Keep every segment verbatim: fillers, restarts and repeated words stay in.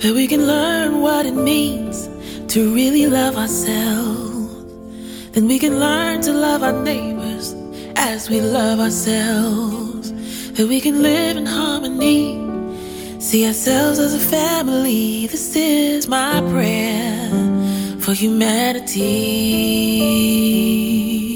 that we can learn what it means to really love ourselves. Then we can learn to love our neighbors as we love ourselves. That we can live in harmony, see ourselves as a family. This is my prayer for humanity.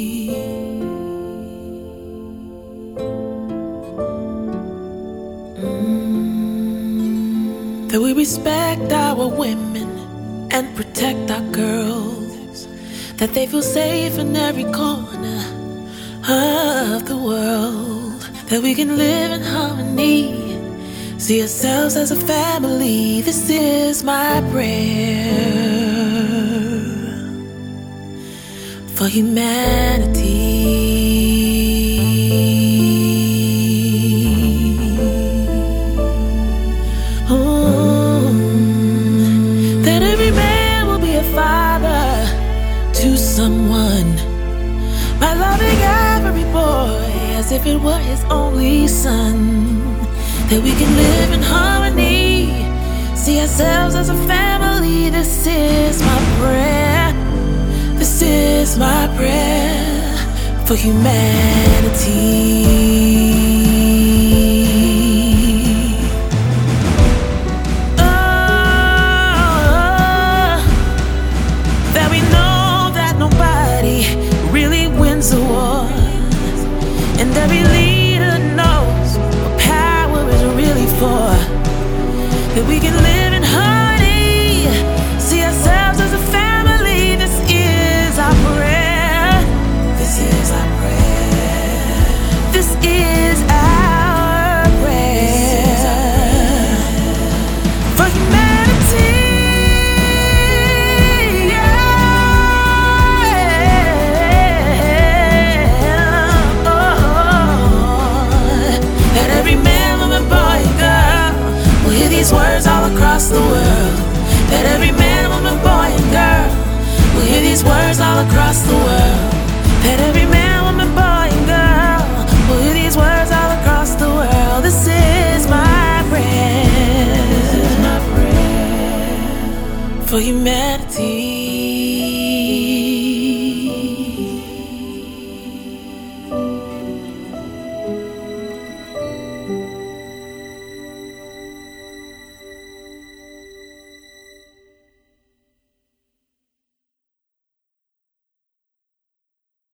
That we respect our women and protect our girls, that they feel safe in every corner of the world, that we can live in harmony, see ourselves as a family. This is my prayer for humanity. Someone by loving every boy as if it were his only son. That we can live in harmony, see ourselves as a family. This is my prayer, this is my prayer for humanity. A war, and every leader knows what power is really for. That we can live in harmony, see ourselves as a family. This is our prayer, this is our prayer, this is our prayer for humanity. These words all across the world, that every man, woman, boy, and girl will hear these words all across the world. That every man, woman, boy, and girl will hear these words all across the world. This is my prayer, this is my prayer for humanity.